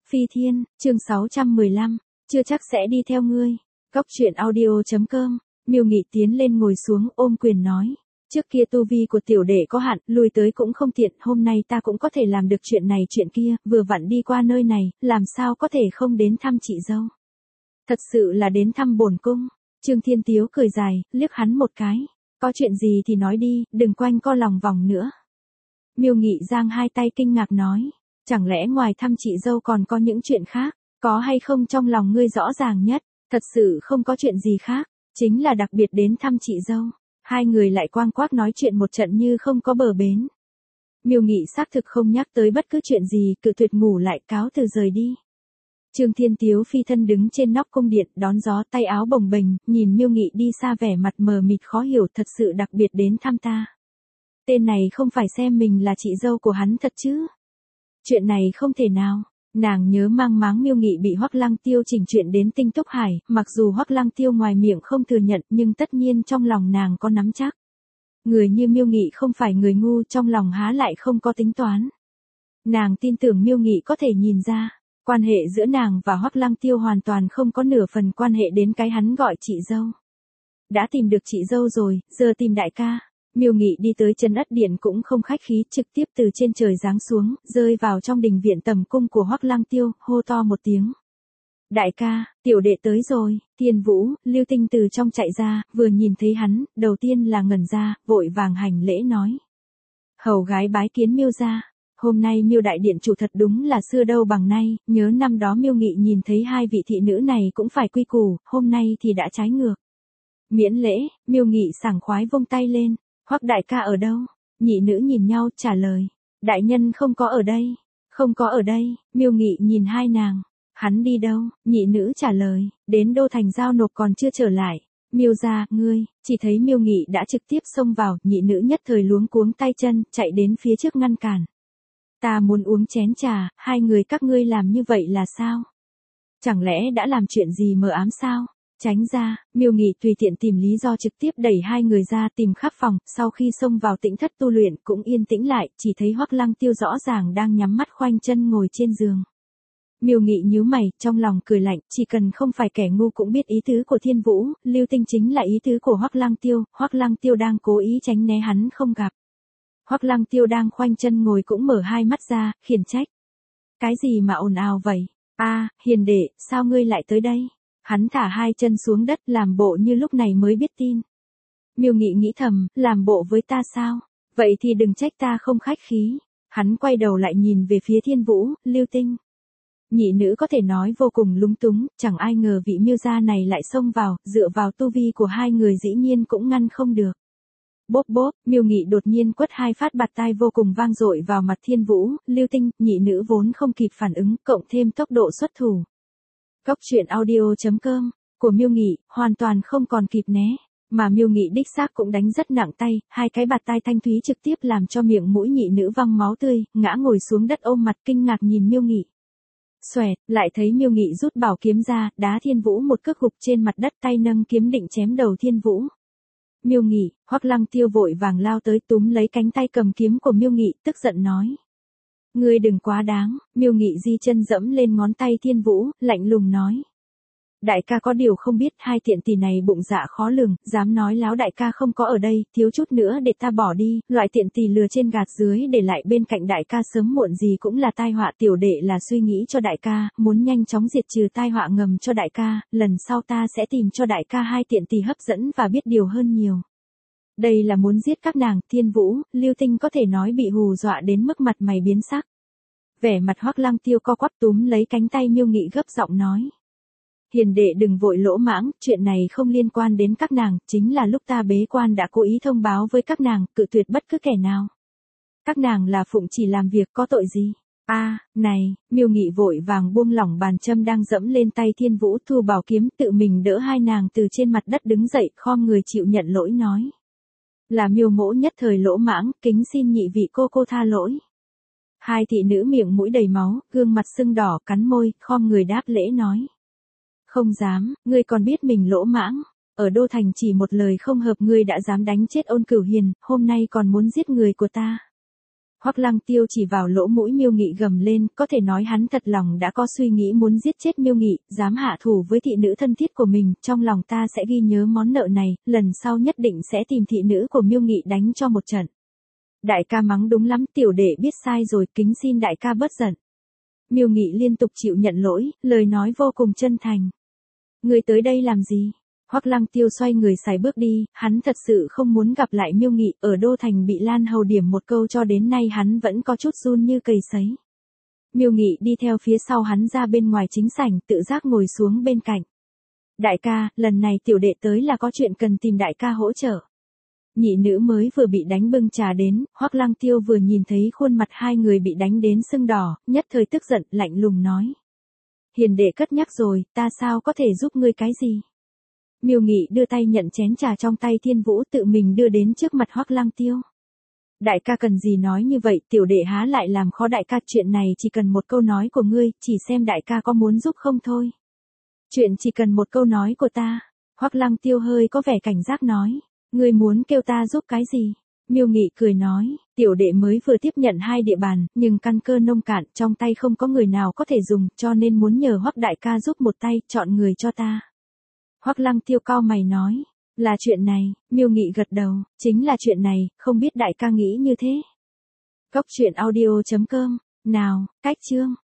Phi Thiên, chương 615, chưa chắc sẽ đi theo ngươi. Cóc truyện audio.com, Miêu Nghị tiến lên ngồi xuống ôm quyền nói. Trước kia tu vi của tiểu đệ có hạn, lui tới cũng không tiện, hôm nay ta cũng có thể làm được chuyện này chuyện kia, vừa vặn đi qua nơi này, làm sao có thể không đến thăm chị dâu. Thật sự là đến thăm bổn cung. Trương Thiên Tiếu cười dài, liếc hắn một cái. Có chuyện gì thì nói đi, đừng quanh co lòng vòng nữa. Miêu Nghị giang hai tay kinh ngạc nói. Chẳng lẽ ngoài thăm chị dâu còn có những chuyện khác, có hay không trong lòng ngươi rõ ràng nhất, thật sự không có chuyện gì khác, chính là đặc biệt đến thăm chị dâu. Hai người lại quang quác nói chuyện một trận như không có bờ bến. Miêu Nghị xác thực không nhắc tới bất cứ chuyện gì, cự tuyệt ngủ lại cáo từ rời đi. Trương Thiên Tiếu phi thân đứng trên nóc cung điện đón gió tay áo bồng bềnh, nhìn Miêu Nghị đi xa vẻ mặt mờ mịt khó hiểu thật sự đặc biệt đến thăm ta. Tên này không phải xem mình là chị dâu của hắn thật chứ? Chuyện này không thể nào. Nàng nhớ mang máng Miêu Nghị bị Hoắc Lăng Tiêu chỉnh chuyện đến Tinh Túc Hải, mặc dù Hoắc Lăng Tiêu ngoài miệng không thừa nhận nhưng tất nhiên trong lòng nàng có nắm chắc. Người như Miêu Nghị không phải người ngu, trong lòng há lại không có tính toán. Nàng tin tưởng Miêu Nghị có thể nhìn ra, quan hệ giữa nàng và Hoắc Lăng Tiêu hoàn toàn không có nửa phần quan hệ đến cái hắn gọi chị dâu. Đã tìm được chị dâu rồi, giờ tìm đại ca. Miêu Nghị đi tới chân ất điện cũng không khách khí, trực tiếp từ trên trời giáng xuống, rơi vào trong đình viện tầm cung của Hoắc Lăng Tiêu, hô to một tiếng. Đại ca, tiểu đệ tới rồi. Thiên Vũ, Lưu Tinh từ trong chạy ra, vừa nhìn thấy hắn, đầu tiên là ngẩn ra, vội vàng hành lễ nói. Hầu gái bái kiến Miêu gia. Hôm nay Miêu đại điện chủ thật đúng là xưa đâu bằng nay, nhớ năm đó Miêu Nghị nhìn thấy hai vị thị nữ này cũng phải quy củ, hôm nay thì đã trái ngược. Miễn lễ, Miêu Nghị sảng khoái vung tay lên. Hoắc đại ca ở đâu? Nhị nữ nhìn nhau trả lời. Đại nhân không có ở đây. Không có ở đây. Miêu Nghị nhìn hai nàng. Hắn đi đâu? Nhị nữ trả lời. Đến đô thành giao nộp còn chưa trở lại. Miêu gia, ngươi. Chỉ thấy Miêu Nghị đã trực tiếp xông vào, nhị nữ nhất thời luống cuống tay chân, chạy đến phía trước ngăn cản. Ta muốn uống chén trà, hai người các ngươi làm như vậy là sao? Chẳng lẽ đã làm chuyện gì mờ ám sao? Tránh ra, Miêu Nghị tùy tiện tìm lý do trực tiếp đẩy hai người ra tìm khắp phòng, sau khi xông vào tĩnh thất tu luyện cũng yên tĩnh lại, chỉ thấy Hoắc Lăng Tiêu rõ ràng đang nhắm mắt khoanh chân ngồi trên giường. Miêu Nghị nhíu mày, trong lòng cười lạnh, chỉ cần không phải kẻ ngu cũng biết ý tứ của Thiên Vũ, Lưu Tinh chính là ý tứ của Hoắc Lăng Tiêu đang cố ý tránh né hắn không gặp. Hoắc Lăng Tiêu đang khoanh chân ngồi cũng mở hai mắt ra, khiển trách. Cái gì mà ồn ào vậy? Hiền đệ, sao ngươi lại tới đây? Hắn thả hai chân xuống đất làm bộ như lúc này mới biết tin. Miêu Nghị nghĩ thầm, làm bộ với ta sao? Vậy thì đừng trách ta không khách khí. Hắn quay đầu lại nhìn về phía Thiên Vũ, Lưu Tinh. Nhị nữ có thể nói vô cùng lúng túng, chẳng ai ngờ vị Miêu gia này lại xông vào, dựa vào tu vi của hai người dĩ nhiên cũng ngăn không được. Bốp bốp, Miêu Nghị đột nhiên quất hai phát bạt tai vô cùng vang dội vào mặt Thiên Vũ, Lưu Tinh, nhị nữ vốn không kịp phản ứng, cộng thêm tốc độ xuất thủ. Cóc truyện audio.com, của Miêu Nghị, hoàn toàn không còn kịp né, mà Miêu Nghị đích xác cũng đánh rất nặng tay, hai cái bạt tai thanh thúy trực tiếp làm cho miệng mũi nhị nữ văng máu tươi, ngã ngồi xuống đất ôm mặt kinh ngạc nhìn Miêu Nghị. Xoẹt, lại thấy Miêu Nghị rút bảo kiếm ra, đá Thiên Vũ một cước gục trên mặt đất, tay nâng kiếm định chém đầu Thiên Vũ. Miêu Nghị, Hoắc Lăng Tiêu vội vàng lao tới túm lấy cánh tay cầm kiếm của Miêu Nghị, tức giận nói. Ngươi đừng quá đáng. Miêu Nghị di chân dẫm lên ngón tay Thiên Vũ, lạnh lùng nói. Đại ca có điều không biết, hai tiện tỷ này bụng dạ khó lường, dám nói láo đại ca không có ở đây, thiếu chút nữa để ta bỏ đi, loại tiện tỷ lừa trên gạt dưới để lại bên cạnh đại ca sớm muộn gì cũng là tai họa, tiểu đệ là suy nghĩ cho đại ca, muốn nhanh chóng diệt trừ tai họa ngầm cho đại ca, lần sau ta sẽ tìm cho đại ca hai tiện tỷ hấp dẫn và biết điều hơn nhiều. Đây là muốn giết các nàng. Thiên Vũ, Lưu Tinh có thể nói bị hù dọa đến mức mặt mày biến sắc. Vẻ mặt Hoắc Lăng Tiêu co quắp túm lấy cánh tay Miêu Nghị gấp giọng nói. Hiền đệ đừng vội lỗ mãng, chuyện này không liên quan đến các nàng, chính là lúc ta bế quan đã cố ý thông báo với các nàng, cự tuyệt bất cứ kẻ nào. Các nàng là phụng chỉ làm việc có tội gì? Này, Miêu Nghị vội vàng buông lỏng bàn châm đang dẫm lên tay Thiên Vũ, thu bảo kiếm, tự mình đỡ hai nàng từ trên mặt đất đứng dậy, khom người chịu nhận lỗi nói. Là Miêu mỗ nhất thời lỗ mãng, kính xin nhị vị cô tha lỗi. Hai thị nữ miệng mũi đầy máu, gương mặt sưng đỏ, cắn môi, khom người đáp lễ nói. Không dám, ngươi còn biết mình lỗ mãng. Ở đô thành chỉ một lời không hợp ngươi đã dám đánh chết Ôn Cửu Hiền, hôm nay còn muốn giết người của ta. Hoắc Lăng Tiêu chỉ vào lỗ mũi Miêu Nghị gầm lên, có thể nói hắn thật lòng đã có suy nghĩ muốn giết chết Miêu Nghị, dám hạ thủ với thị nữ thân thiết của mình, trong lòng ta sẽ ghi nhớ món nợ này, lần sau nhất định sẽ tìm thị nữ của Miêu Nghị đánh cho một trận. Đại ca mắng đúng lắm, tiểu đệ biết sai rồi, kính xin đại ca bớt giận. Miêu Nghị liên tục chịu nhận lỗi, lời nói vô cùng chân thành. Ngươi tới đây làm gì? Hoắc Lăng Tiêu xoay người xài bước đi, hắn thật sự không muốn gặp lại Miêu Nghị, ở Đô Thành bị Lan Hầu điểm một câu cho đến nay hắn vẫn có chút run như cầy sấy. Miêu Nghị đi theo phía sau hắn ra bên ngoài chính sảnh, tự giác ngồi xuống bên cạnh. Đại ca, lần này tiểu đệ tới là có chuyện cần tìm đại ca hỗ trợ. Nhị nữ mới vừa bị đánh bưng trà đến, Hoắc Lăng Tiêu vừa nhìn thấy khuôn mặt hai người bị đánh đến sưng đỏ, nhất thời tức giận, lạnh lùng nói. Hiền đệ cất nhắc rồi, ta sao có thể giúp ngươi cái gì? Miêu Nghị đưa tay nhận chén trà trong tay Thiên Vũ tự mình đưa đến trước mặt Hoắc Lăng Tiêu. Đại ca cần gì nói như vậy, tiểu đệ há lại làm khó đại ca, chuyện này chỉ cần một câu nói của ngươi, chỉ xem đại ca có muốn giúp không thôi. Chuyện chỉ cần một câu nói của ta. Hoắc Lăng Tiêu hơi có vẻ cảnh giác nói. Ngươi muốn kêu ta giúp cái gì? Miêu Nghị cười nói, tiểu đệ mới vừa tiếp nhận 2 địa bàn, nhưng căn cơ nông cạn, trong tay không có người nào có thể dùng, cho nên muốn nhờ Hoắc đại ca giúp một tay, chọn người cho ta. Hoắc Lăng Tiêu cau mày nói, là chuyện này, Miêu Nghị gật đầu, chính là chuyện này, không biết đại ca nghĩ như thế. Cốc truyện audio.com, nào, cách chương.